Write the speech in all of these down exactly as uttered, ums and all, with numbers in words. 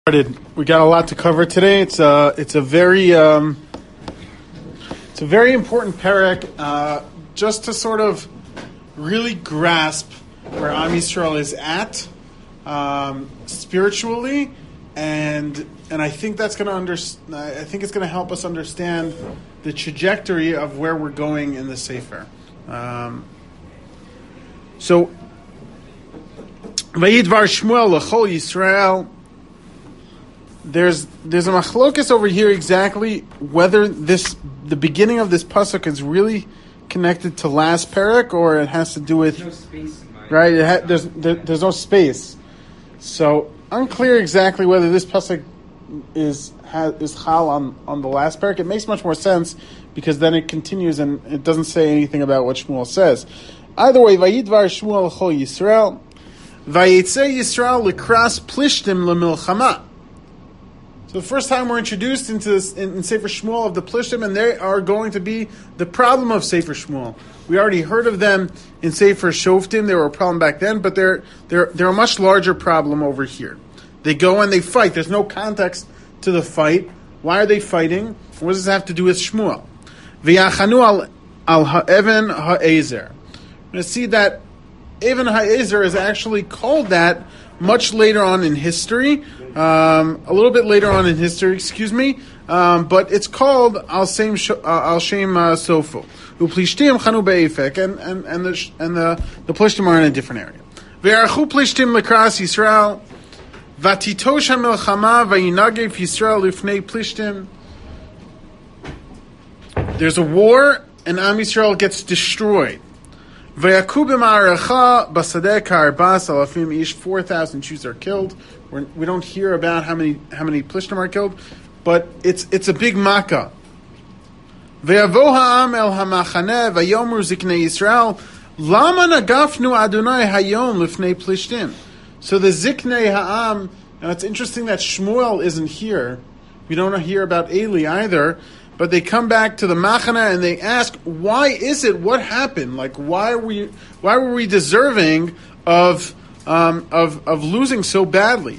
We got a lot to cover today. It's a it's a very um, it's a very important parak, uh, just to sort of really grasp where Am Yisrael is at um, spiritually, and and I think that's going to under I think it's going to help us understand the trajectory of where we're going in the Sefer. Um, so, Vayidvar Shmuel l'chol Yisrael. There's there's a machlokus over here exactly whether this the beginning of this pasuk is really connected to last parak or it has to do with no space in my right. It ha, there's there, there's no space, so unclear exactly whether this pasuk is has, is chal on, on the last parak. It makes much more sense because then it continues and it doesn't say anything about what Shmuel says. Either way, Vayidvar Shmuel l'chol Yisrael, Vayetze Yisrael l'kras plishtim lemilchama. So the first time we're introduced into this in, in Sefer Shmuel of the Plishtim, and they are going to be the problem of Sefer Shmuel. We already heard of them in Sefer Shoftim. They were a problem back then, but they're they're they're a much larger problem over here. They go and they fight. There's no context to the fight. Why are they fighting? What does this have to do with Shmuel? V'yachanu al al ha'even ha'ezer. We're going to see that Even ha'ezer is actually called that much later on in history. Um, a little bit later on in history, excuse me, um, but it's called Al Shem Al Shem Sofu. Uplishtim Chanu Be'efek, and and and the and the the Plishtim are in a different area. Ve'archu Plishtim lekras Yisrael, vatitosh hamilchama vayinagef Yisrael lifnei Plishtim. There's a war, and Am Yisrael gets destroyed. Vayaku b'ma'arecha basadeh ka'arbas alafim ish. Four thousand Jews are killed. We're, we don't hear about how many how many Plishtim are killed, but it's it's a big makkah. Ve'yavo ha'am el hamachaneh vayomru ziknei Yisrael lama nagafnu Adonai hayom lifnei Plishtim. So the ziknei ha'am. Now it's interesting that Shmuel isn't here. We don't hear about Eli either. But they come back to the Machana and they ask, why is it? What happened? Like, why are we? Why were we deserving of um, of of losing so badly?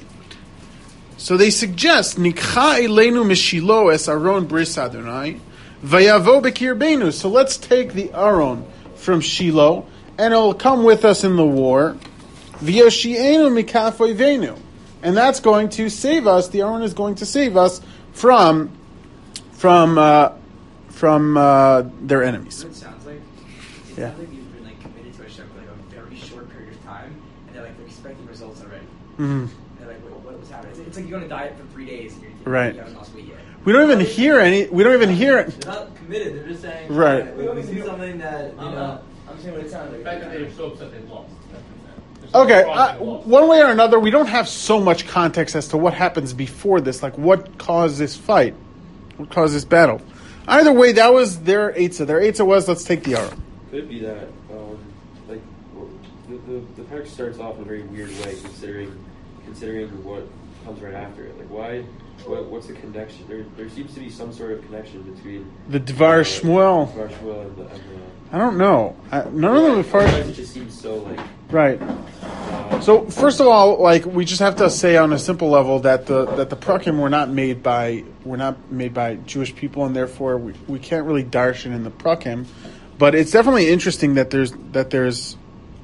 So they suggest Nikcha Eleinu Mishilo es Aron Bris Adonai Vayavo Bekirbeinu. So let's take the Aron from Shiloh and it'll come with us in the war. V'yoshienu Mikaf Oivenu, and that's going to save us. The Aron is going to save us from. From uh, from uh, their enemies. What it sounds like, it yeah. sounds like you've been like committed to a show for like a very short period of time, and they're like they're expecting results already. Mm-hmm. They're like, what, what was happening? It's, it's like you're on a diet for three days, and you're, you're right. You haven't lost weight yet. We don't even hear any. We don't even hear it. They're not committed. They're just saying. Right. Yeah, we, we see something that you I'm know. not- I'm saying what it sounds The like. fact that they're so upset they've lost. Okay, uh, one way or another, we don't have so much context as to what happens before this. Like, what caused this fight? What caused this battle? Either way, that was their Eitzah. Their Eitzah was, let's take the Aron. Could be that, um, like, the, the, the parak starts off in a very weird way, considering considering what comes right after it. Like, why, what, what's the connection? There there seems to be some sort of connection between... The Dvar uh, Shmuel. Dvar Shmuel and the... And the I don't know. I, none of them as far Otherwise as... it just seems so, like... Right. Uh, So first of all, like we just have to say on a simple level that the that the prakim were not made by were not made by Jewish people, and therefore we, we can't really darshan in the prakim. But it's definitely interesting that there's that there's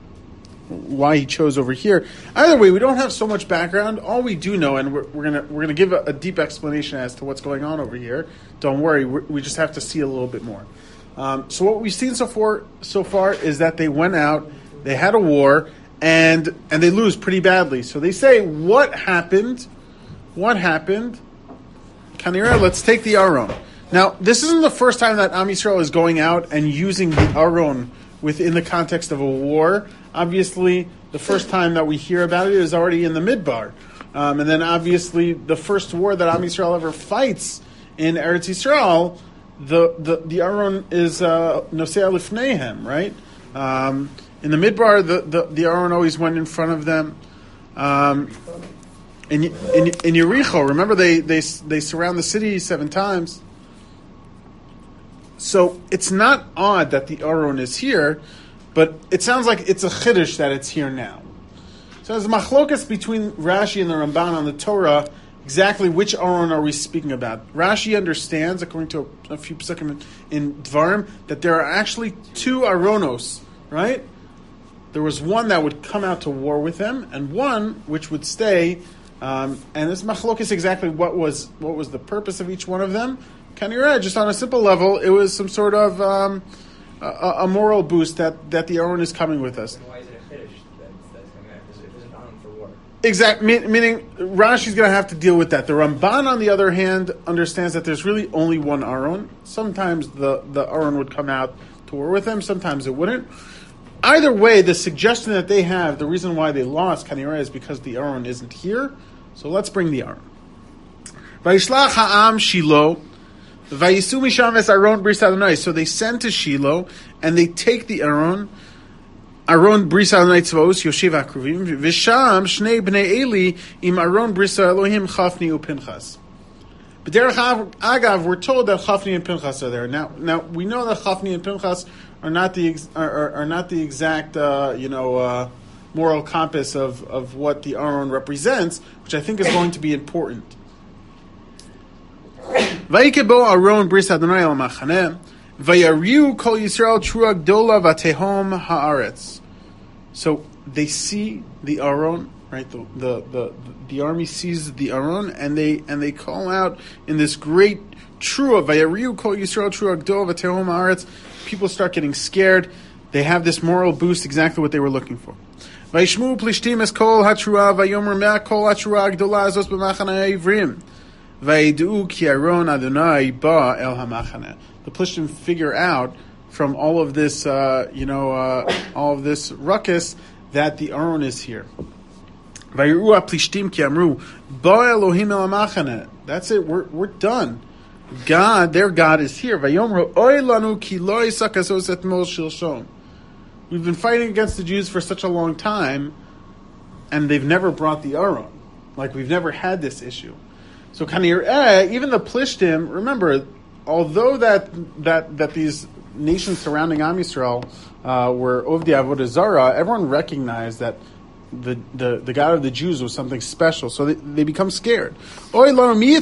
why he chose over here. Either way, we don't have so much background. All we do know, and we're, we're gonna we're gonna give a, a deep explanation as to what's going on over here. Don't worry, we're, we just have to see a little bit more. Um, so what we've seen so far so far is that they went out, they had a war. And and they lose pretty badly. So they say, what happened? What happened? Kanira, let's take the Aron. Now, this isn't the first time that Am Yisrael is going out and using the Aron within the context of a war. Obviously, the first time that we hear about it is already in the Midbar. Um, and then obviously, the first war that Am Yisrael ever fights in Eretz Yisrael, the, the, the Aron is uh, Nosei Lifneihem, right? Um In the Midbar, the, the, the Aron always went in front of them. Um, in, in in Yericho, remember they, they they surround the city seven times. So it's not odd that the Aron is here, but it sounds like it's a chiddush that it's here now. So there's machlokas between Rashi and the Ramban on the Torah exactly which Aron are we speaking about. Rashi understands, according to a, a few psukim in Dvarim, that there are actually two Aronos, right? There was one that would come out to war with them, and one which would stay. Um, and this machlokes exactly what was what was the purpose of each one of them. Kanireh, just on a simple level, it was some sort of um, a, a moral boost that, that the Aron is coming with us. And why is it a chiddush that's, that's coming out? If there's an Aron for war. Exact, mean, meaning Rashi's going to have to deal with that. The Ramban, on the other hand, understands that there's really only one Aron. Sometimes the, the Aron would come out to war with them, sometimes it wouldn't. Either way, the suggestion that they have, the reason why they lost Kanireh is because the Aron isn't here. So let's bring the Aron. Vayishlach ha'am Shiloh, vayisu misham es Aron bris Adonai. So they send to Shiloh and they take the Aron. Aron bris Adonai tzvaos yoshev hakruvim v'sham shnei bnei Eli im Aron bris Elohim Chafni uPinchas. But derech agav, we're told that Chafni and Pinchas are there. Now, now we know that Chafni and Pinchas are not the ex, are, are, are not the exact uh, you know uh, moral compass of, of what the Aron represents, which I think is going to be important. Vayikebo Aron bris Adonai al machaneh vayariu kol Yisrael trua gdola vatehom haaretz. So they see the Aron, right? The, the the the army sees the Aron, and they and they call out in this great trua vayariu kol Yisrael trua gdola vatehom haaretz. People start getting scared. They have this moral boost, exactly what they were looking for. Vayishmu plishtim es kol hatrua vayomer mea kol hatrua gdola azos b'machane ivrim vayidu ki Aron Adonai ba el hamachane. The Plishtim figure out from all of this, uh, you know, uh, all of this ruckus that the Aron is here. Vayiru plishtim ki amru ba Elohim el hamachane. That's it. We're we're done. God, their God is here. Vayomru oy lanu ki lo yisakasos etmol shilshom. We've been fighting against the Jews for such a long time, and they've never brought the Aron. Like, we've never had this issue. So Kanireh, even the Plishtim, remember, although that that that these nations surrounding Am Yisrael uh, were Ovdi Avodah Zarah, everyone recognized that the, the, the God of the Jews was something special, so they, they become scared. Who's going to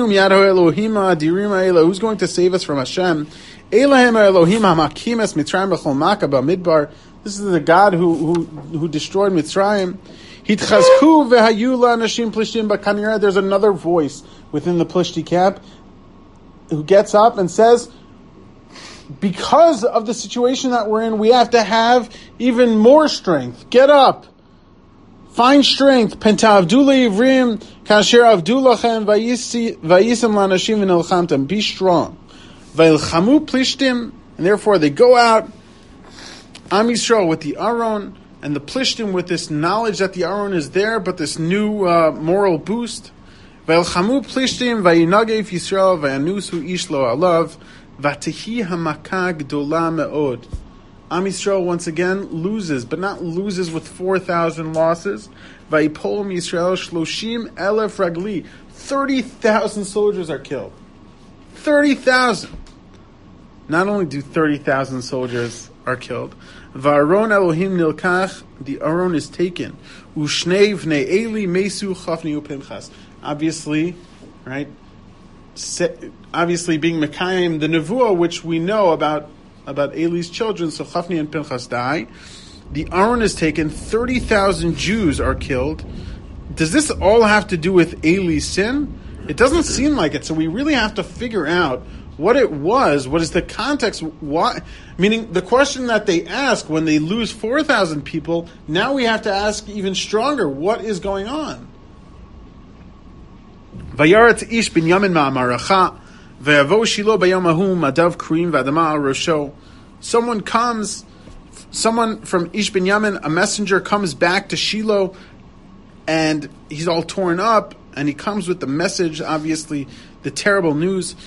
save us from Hashem? This is the God who who, who destroyed Mitzrayim. There's another voice within the Plishti camp who gets up and says, because of the situation that we're in, we have to have even more strength. Get up. Find strength. Pentavdula ivrim kasher avdulachem vayisem lanashim v'nelchamtem. Be strong. Vayilchamu plishtim, and therefore they go out. Am Yisrael with the Aron, and the Plishtim with this knowledge that the Aron is there, but this new uh, moral boost. Vayilchamu plishtim vayinagev Yisrael vayanusu ish lo alav vatihi hamaka gdola meod. Am Yisrael once again loses, but not loses with four thousand losses. Vayipolum Yisrael shloshim elef ragli. thirty thousand soldiers are killed. thirty thousand. Not only do thirty thousand soldiers are killed, Va'aron Elohim nilkach, the Aron is taken. Ushnei vnei Eli mesu chafni uPinchas. Obviously, right? Obviously being Mekayim, the Nevuah, which we know about about Eli's children, so Chafni and Pinchas die. The Aron is taken, thirty thousand Jews are killed. Does this all have to do with Eli's sin? It doesn't seem like it, so we really have to figure out what it was, what is the context, why, meaning the question that they ask when they lose four thousand people, now we have to ask even stronger, what is going on? Vayaretz ish binyamin ma'amaracha. Someone comes, someone from Ish Binyamin, a messenger comes back to Shiloh, and he's all torn up, and he comes with the message, obviously, the terrible news.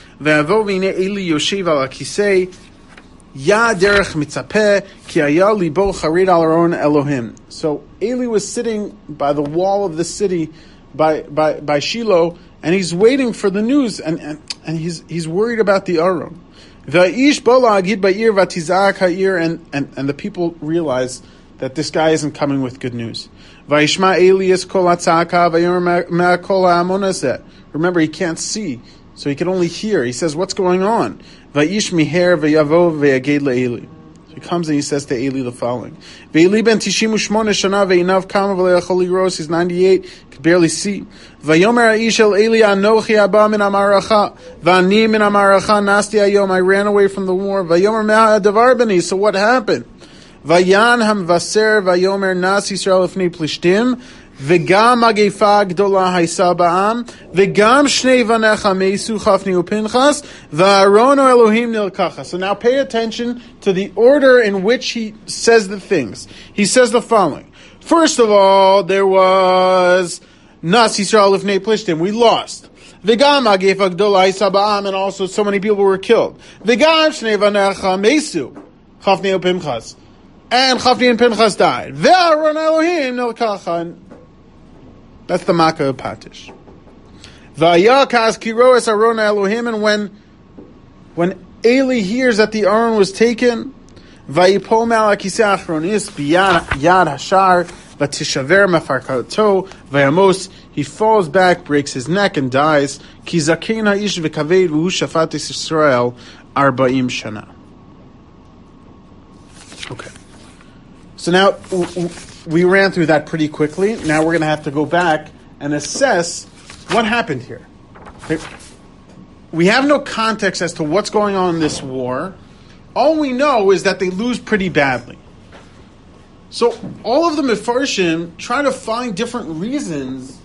So Eli was sitting by the wall of the city, by by, by Shiloh, and he's waiting for the news, and, and, and he's he's worried about the Aron. And, and, and the people realize that this guy isn't coming with good news. Vayishma Elias kol hatzaka vayomer ma kol ha'amonaseh. Remember, he can't see, so he can only hear. He says, "What's going on?" Vayish miher vayavo vayaged le'Eli. So he comes and he says to Eli the following: Ve'eli ben tishimu shmona shana ve'inav kama v'le'achol liros. He's ninety-eight, could barely see. Vayomer ha'ish el Eli anochi haba min hamaracha v'ani min hamaracha nasti hayom. I ran away from the war. Vayomer me'ha davar b'ni. So what happened? Vayan hamvaser vayomer nas Yisrael lifnei plishtim v'gam magefa gdola haysa ba'am v'gam shnei vanecha meisu chafni upinchas v'arono Elohim nilkacha. So now pay attention to the order in which he says the things. He says the following. First of all, there was nas Yisrael lifnei plishtim. We lost. V'gam magefa gdola haysa ba'am, and also so many people were killed. V'gam shnei vanecha meisu chafni upinchas. And Chafni and Pinchas died. Ve'aron Elohim nilkacha. That's the Makkah of Patish. Va'yakas kiroes Aron Elohim. And when when Eli hears that the Aron was taken, va'yipol me'al hakiseh achronis b'yad hashar v'tishaver mefarkato v'yamos. He falls back, breaks his neck, and dies. Ki zakein ha'ish v'kaved v'hu shafat Yisrael arba'im shana. Okay. So now we ran through that pretty quickly. Now we're going to have to go back and assess what happened here. We have no context as to what's going on in this war. All we know is that they lose pretty badly. So all of the Mefarshim try to find different reasons,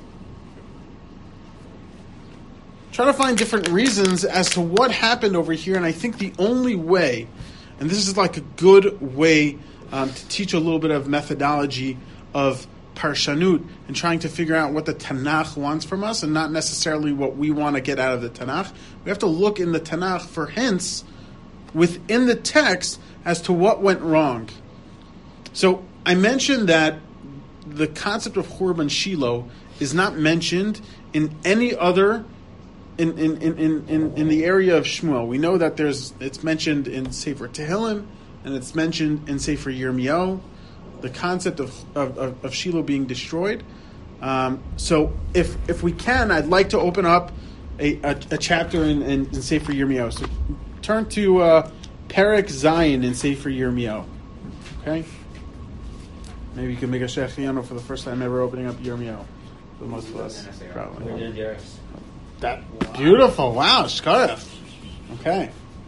try to find different reasons as to what happened over here. And I think the only way, and this is like a good way Um, to teach a little bit of methodology of Parshanut and trying to figure out what the Tanakh wants from us and not necessarily what we want to get out of the Tanakh. We have to look in the Tanakh for hints within the text as to what went wrong. So I mentioned that the concept of Churban Shiloh is not mentioned in any other in in, in, in, in, in the area of Shmuel. We know that there's it's mentioned in Sefer Tehillim, and it's mentioned in Sefer Yirmiyahu, the concept of of, of, of Shiloh being destroyed. Um, so if if we can, I'd like to open up a, a, a chapter in, in, in Sefer Yirmiyahu. So turn to uh, Perek Zayin in Sefer Yirmiyahu. Okay? Maybe you can make a Shechianu for the first time ever opening up Yirmiyahu. For most of us, probably. We did, yes. That beautiful. Wow, Shkaref. Okay.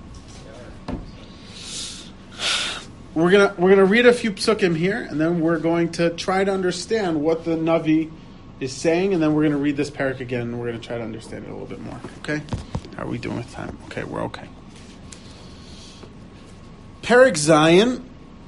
We're gonna we're gonna read a few psukim here, and then we're going to try to understand what the Navi is saying, and then we're gonna read this parak again, and we're gonna try to understand it a little bit more. Okay? How are we doing with time? Okay, we're okay. Perek Zayin.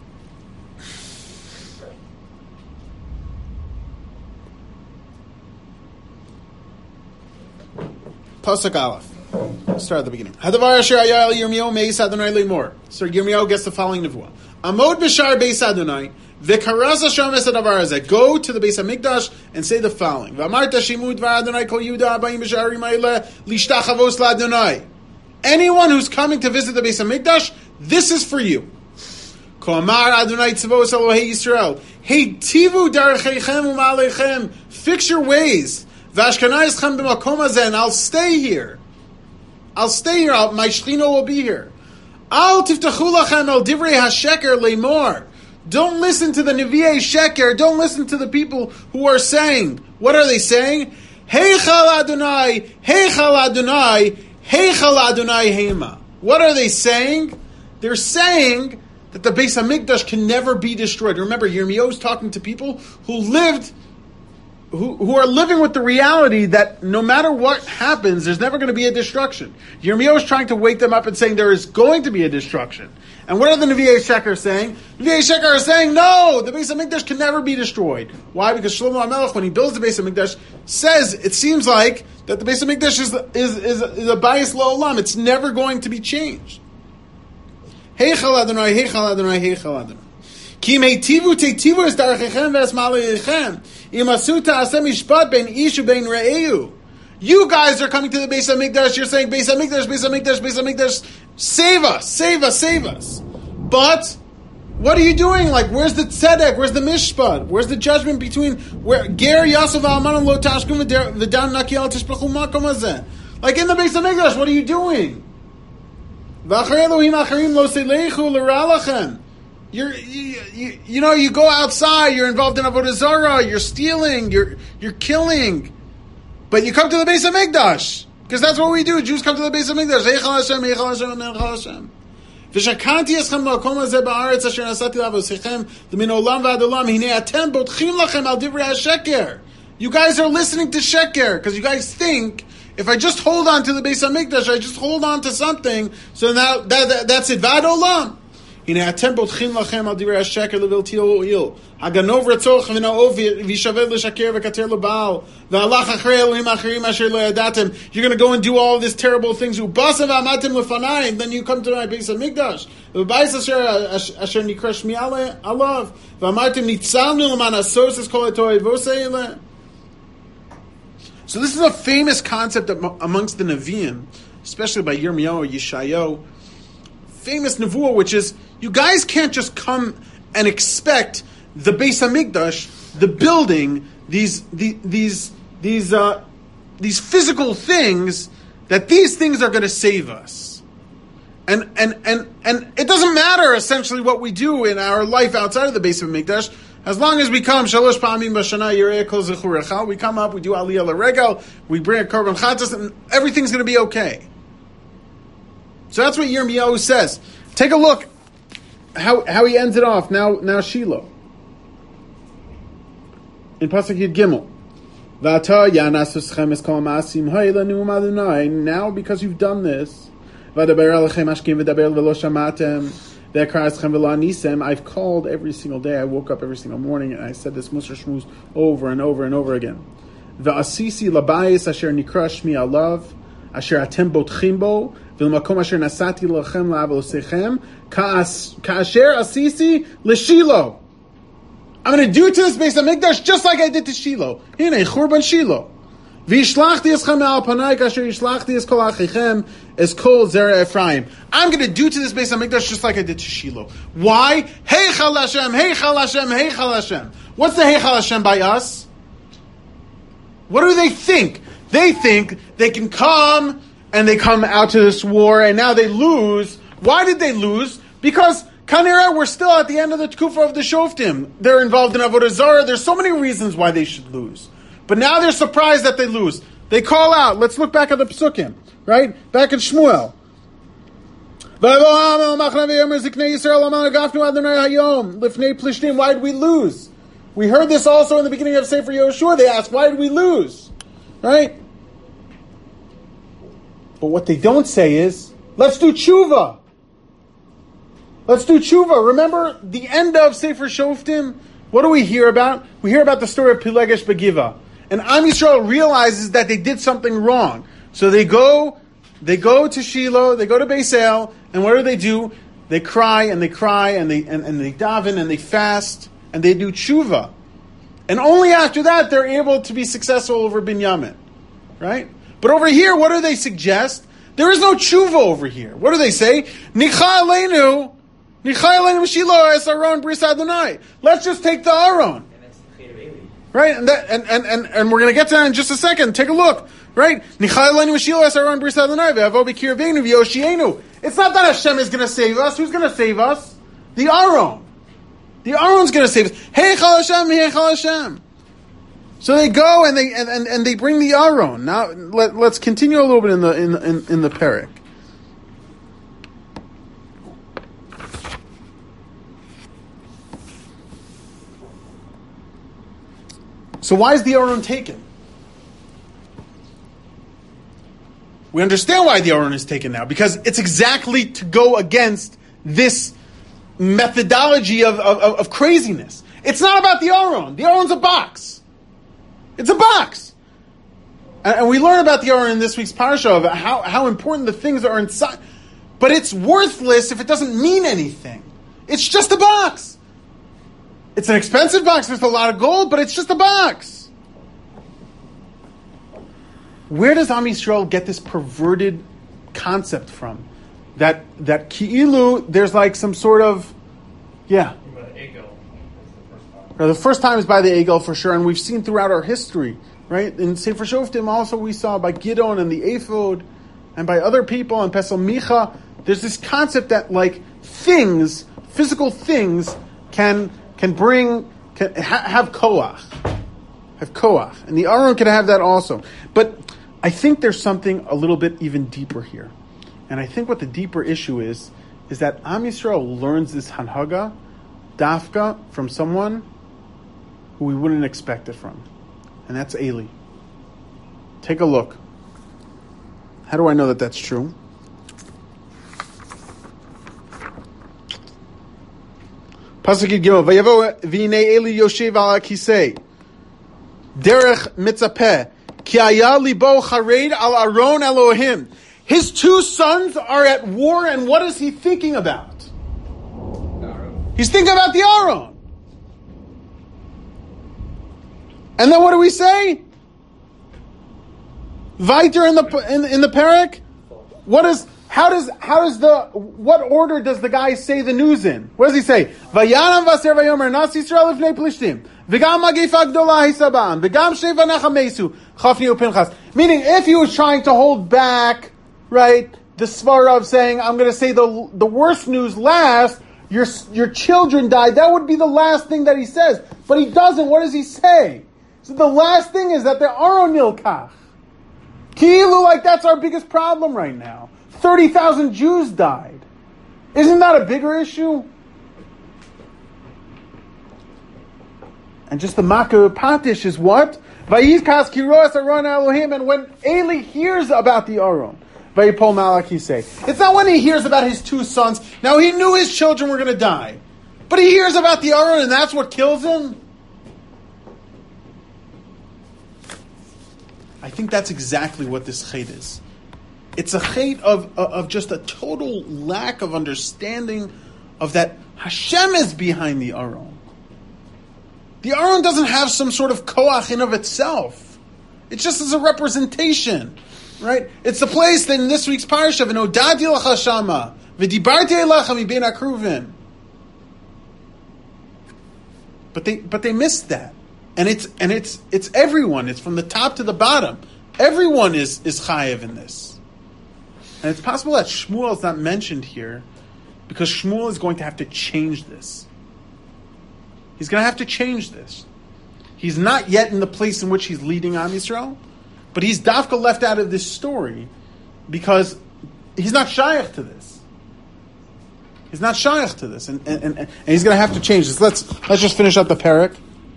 Pasuk Aleph. Let's start at the beginning. Hadavar asher hayal Yirmiyahu meis Adonai lemor. So Yirmiyahu gets the following nevuah. Amod b'shar beis Adonai v'karas Hashem es hadavar hazeh. Go to the Beis Hamikdash and say the following. V'amarta shimu dvar Adonai kol Yehuda abayim b'sharim ha'ileh lishtachavos la'Adonai. Anyone who's coming to visit the Beis Hamikdash, this is for you. Ko amar Adonai tzavos Elohei Yisrael. Heitivu darcheichem u'ma'alechem. Fix your ways. V'ashkanayis b'makom hazeh. And I'll stay here. I'll stay here. I'll, my Shechina will be here. Al tiftachu lachem el divrei hasheker leimor. Don't listen to the Nevi'ei Sheker. Don't listen to the people who are saying. What are they saying? Heichal Adonai, Heichal Adonai, Heichal Adonai Hema. What are they saying? They're saying that the Beis Hamikdash can never be destroyed. Remember, Yirmiyahu is talking to people who lived Who, who are living with the reality that no matter what happens, there's never going to be a destruction. Yirmiyahu is trying to wake them up and saying there is going to be a destruction. And what are the Nevi'ei Sheker saying? Nevi'ei Sheker are saying, no, the Beis Hamikdash can never be destroyed. Why? Because Shlomo HaMelech, when he builds the Beis Hamikdash, says, it seems like that the Beis Hamikdash is, is, is, is a bayis la'olam. It's never going to be changed. Heichal Adonai, Heichal Adonai, Heichal Adonai. Ki meitivu teitivu es darchechem ve'es ma'alechem. Imasu ta'aseh mishpat ben ish u'ben re'eu. You guys are coming to the Beis Hamikdash. You're saying Beis Hamikdash, Beis Hamikdash, Beis Hamikdash. Save us, save us, save us. But What are you doing? Like, where's the tzedek? Where's the mishpat? Where's the judgment between where ger Yasov almanon lo tashkum v'dan naki al tishpachu makom hazeh? Like in the Beis Hamikdash, what are you doing? V'acharei Elohim acharim lo seilechu l'ra lachem. You're, you, you, you know, you go outside, you're involved in avodah zarah, you're stealing, you're you're killing, but you come to the Beis Hamikdash because that's what we do. Jews come to the Beis Hamikdash. Eichel Hashem, Eichel Hashem, Eichel Hashem. V'shakanti eschem la'kom hazeh ba'aretz asher nasati la'avosechem l'min olam v'ad olam hinei atem botchim lachem al divrei hasheker. You guys are listening to sheker because you guys think if I just hold on to the Beis Hamikdash, I just hold on to something, so now that, that, that's it. V'ad olam. Hine atem botchim lachem al divrei hasheker level tilo il. Haganov ratzorch v'naov v'shaved l'shaker v'kater l'baal v'alach achrei Elohim acherim asher lo yadatem. You're going to go and do all these terrible things. U'basa v'amatem lefanai, and then you come to my Beis Hamikdash. V'bayis asher asher nikra shmi alav v'amartem nitzalnu l'man asos es kol etoy v'osei. So this is a famous concept amongst the Nevi'im, especially by Yirmiyahu or Yeshayahu. Famous nevuah, which is you guys can't just come and expect the Beis Hamikdash, the building, these the, these these uh, these physical things, that these things are going to save us. And and and and it doesn't matter essentially what we do in our life outside of the Beis Hamikdash, as long as we come shalosh pa'amim b'shana yireh kol zechurecha, we come up, we do aliyah l'regel, we bring a korban chatas, and everything's going to be okay. So that's what Yirmiyahu says. Take a look how how he ends it off. Now now Shiloh. In Pasuk Yud Gimel. V'ata yanasuschem es kol ma'asim ha'ila nu'um Adonai. Now because you've done this, v'adaber alechem ashkim v'daber v'lo shamatem v'ekaraschem v'lo anisem. I've called every single day. I woke up every single morning and I said this Musar Shmuz over and over and over again. V'asisi labayis asher nikra shmi alav asher atem botchim bo v'lmakom asher nasati lachem la'avosechem ka'asher asisi l'shilo. I'm going to do to this Beis Hamikdash just like I did to Shiloh. Hine churban Shiloh. V'yishlachti eschem al panai kasher yishlachti es kol achichem es kol zera Ephraim. I'm going to do to this Beis Hamikdash just like I did to Shiloh. Why? Heichal Hashem, Heichal Hashem, Heichal Hashem. What's the Heichal Hashem by us? What do they think? They think they can come and they come out to this war and now they lose. Why did they lose? Because Kanira, we're still at the end of the Tkufa of the Shoftim. They're involved in Avodah Zarah. There's so many reasons why they should lose. But now they're surprised that they lose. They call out. Let's look back at the Pesukim, right? Back in Shmuel. Why did we lose? We heard this also in the beginning of Sefer Yoshua. They asked, why did we lose? Right? But what they don't say is, let's do tshuva. Let's do tshuva. Remember the end of Sefer Shoftim? What do we hear about? We hear about the story of Pilegesh Begiva. And Am Yisrael realizes that they did something wrong. So they go, they go to Shiloh, they go to Beis El, and what do they do? They cry and they cry and they and, and they daven and they fast and they do tshuva. And only after that they're able to be successful over Binyamin. Right? But over here, what do they suggest? There is no tshuva over here. What do they say? Nicha aleinu. Let's just take the Aron. Right? And, that, and, and, and, and we're going to get to that in just a second. Take a look. Right? It's not that Hashem is going to save us. Who's going to save us? The Aron. The Aron's going to save us. Heichal Hashem, Heichal Hashem. So they go and they and, and, and they bring the Aron. Now let, let's continue a little bit in the in in, in the parak. So why is the Aron taken? We understand why the Aron is taken now, because it's exactly to go against this methodology of, of, of craziness. It's not about the Aron. The Aron's a box. It's a box. And, and we learn about the Aron in this week's parasha of how, how important the things are inside. But it's worthless if it doesn't mean anything. It's just a box. It's an expensive box with a lot of gold, but it's just a box. Where does Am Yisrael get this perverted concept from? That that ki'ilu, there's like some sort of Yeah. Now, the first time is by the Egel for sure, and we've seen throughout our history, right? In Sefer Shoftim also we saw by Gidon and the Ephod, and by other people, and Pesel Micha, there's this concept that like things, physical things, can can bring, can ha- have koach, have koach, and the Aron can have that also. But I think there's something a little bit even deeper here, and I think what the deeper issue is is that Am Yisrael learns this hanhaga, dafka, from someone who we wouldn't expect it from, and that's Eli. Take a look. How do I know that that's true? Pasuk Gimel. Vayavo v'inei Eli yoshev al hakisei derech mitzapeh ki haya libo chared al Aron Elohim. His two sons are at war, and what is he thinking about? He's thinking about the Aron. And then what do we say? Weiter in the in, in the parak. What is how does how does the what order does the guy say the news in? What does he say? Vayaram vaser vayomer nas Yisrael lifnei plishtim v'gam magifa gdola hisabam v'gam sheva nechamesu chafni upinchas. Meaning, if he was trying to hold back, right, the svara of saying I'm going to say the the worst news last. Your your children died. That would be the last thing that he says, but he doesn't. What does he say? So the last thing is that there are nilkach. Kilu, like that's our biggest problem right now. thirty thousand Jews died. Isn't that a bigger issue? And just the Makkah Patish is what? Vayizkas kiroas Aron Elohim, and when Eli hears about the Aron, Vayipol Malaki say. It's not when he hears about his two sons. Now he knew his children were going to die. But he hears about the Aron and that's what kills him? I think that's exactly what this chait is. It's a chait of, of just a total lack of understanding of that Hashem is behind the Aron. The Aron doesn't have some sort of koach in of itself. It just is a representation, right? It's the place that in this week's parasha, v'nodati lecha shama, v'dibarti elecha mibein hakruvim. But they, but they missed that. And it's and it's it's everyone. It's from the top to the bottom. Everyone is is chayev in this. And it's possible that Shmuel is not mentioned here because Shmuel is going to have to change this. He's going to have to change this. He's not yet in the place in which he's leading Am Yisrael, but he's dafka left out of this story because he's not shayach to this. He's not shayach to this, and and, and, and he's going to have to change this. Let's let's just finish up the parak.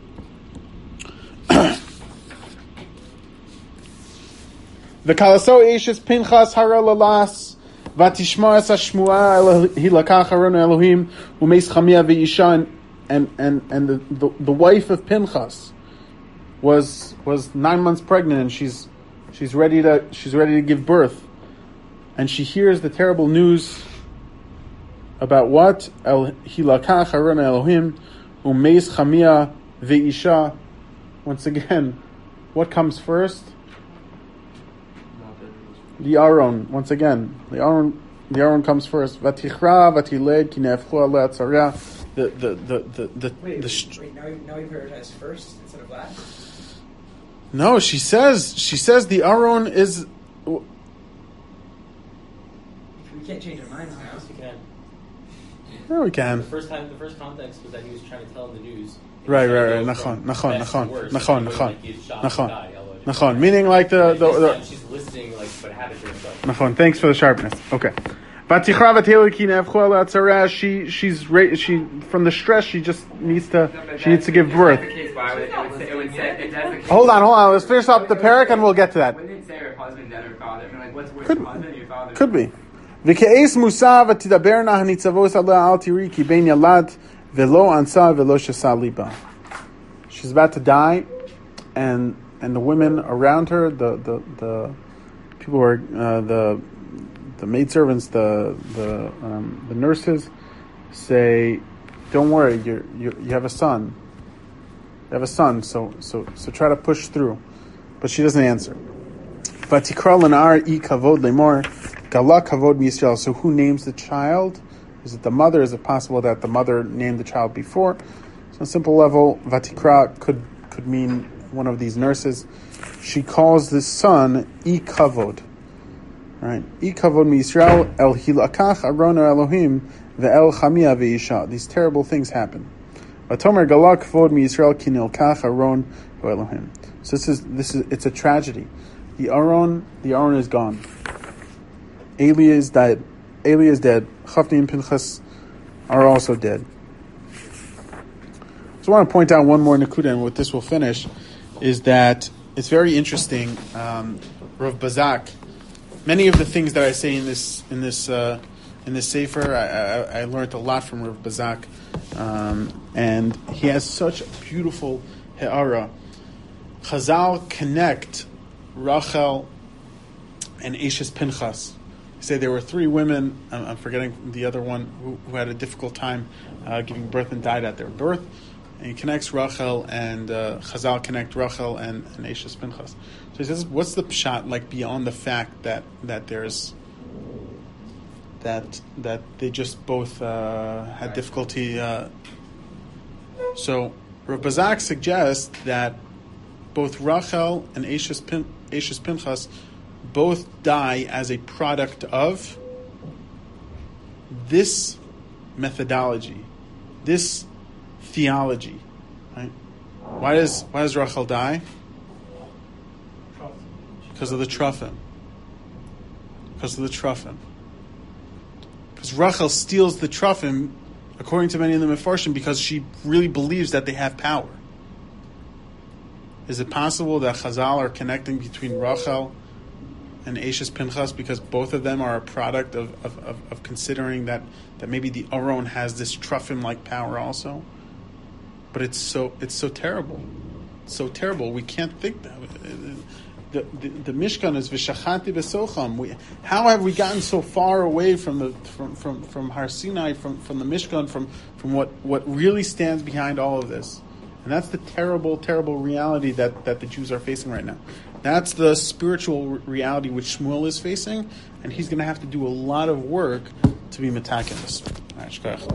V'kalaso Eishes Pinchas hara lalas v'tishma es hashmua hilakach Aron Elohim umeis chamia v'isha, and and and the, the the wife of Pinchas was was nine months pregnant, and she's she's ready to she's ready to give birth, and she hears the terrible news about what El hilakach Aron Elohim umeis chamia v'isha. Once again, what comes first? The Aron, once again, the Aron, the Aron comes first. Vatichra, vatiled, ki ne'afchu aleh atzareh. The the the the the. Wait, the sh- wait now, now we prioritize first instead of last. No, she says she says the Aron is. We can't change our minds now. Yes, we can. Yeah, we can. The first time, the first context was that he was trying to tell him the news. Right, right, right. Nachon, nachon, nachon, nachon, nachon, nachon, nachon. Meaning like the the. the she's listening, like, but had it to herself. Nachon. Thanks for the sharpness. Okay. Vatichra v'teled ki ne'afchu aleh atzareh. She she's ra- she from the stress she just needs to she needs to give birth. Hold on, hold on. Let's finish up the parak and we'll get to that. Wouldn't it say her husband and her father? I mean, like, what's worse, Could, your husband or your father? could be. V'ke'es musa v'tidaberna hanitzavos aleh al tiri ki ben yalad velo ansa velo shasa liba. She's about to die, and and the women around her, the the, the people who are uh, the the maidservants, the the um, the nurses, say, "Don't worry, you you you have a son. You have a son. So so so try to push through." But she doesn't answer. Vatikra l'nar I kavod lemor gala kavod miyisrael. So who names the child? Is it the mother? Is it possible that the mother named the child before? So on a simple level, Vatikra could could mean one of these nurses. She calls this son I Kavod. Right? I Kavod mi Yisrael el hilakach Aron Elohim ve'el chamia ve'isha. These terrible things happen. Vatomer galak kavod mi Yisrael ki nilkach Aron Elohim. So this is this is it's a tragedy. The Aron, the Aron is gone. Eli is dead. Eli is dead. Chafni and Pinchas are also dead. So I want to point out one more nakuda, and with this we'll finish, is that it's very interesting. Um, Rav Bazak, many of the things that I say in this in this uh, in this sefer, I, I, I learned a lot from Rav Bazak, um, and he has such a beautiful he'ara. Chazal connect Rachel and Ashes Pinchas. They say there were three women, I'm, I'm forgetting the other one, who, who had a difficult time uh, giving birth and died at their birth. And he connects Rachel and uh, Chazal connect Rachel and, and Ashes Pinchas. So he says, what's the pshat like beyond the fact that that there's that that they just both uh, had difficulty? Uh, so Rav Bazak suggests that both Rachel and Ashes Pin, Ashes Pinchas both die as a product of this methodology, this theology. Right? Why does why does Rachel die? Because of the Trufim. Because of the Trufim. Because Rachel steals the Trufim, according to many of the Mefarshim, because she really believes that they have power. Is it possible that Chazal are connecting between Rachel and Ashes Pinchas because both of them are a product of, of, of, of considering that, that maybe the Aron has this Trufim-like power also? But it's so it's so terrible. It's so terrible. We can't think that. The, the, the Mishkan is V'shachanti B'socham. We, how have we gotten so far away from the from, from, from Har Sinai, from, from the Mishkan, from, from what, what really stands behind all of this? And that's the terrible, terrible reality that, that the Jews are facing right now. That's the spiritual reality which Shmuel is facing, and he's going to have to do a lot of work to be metakin this.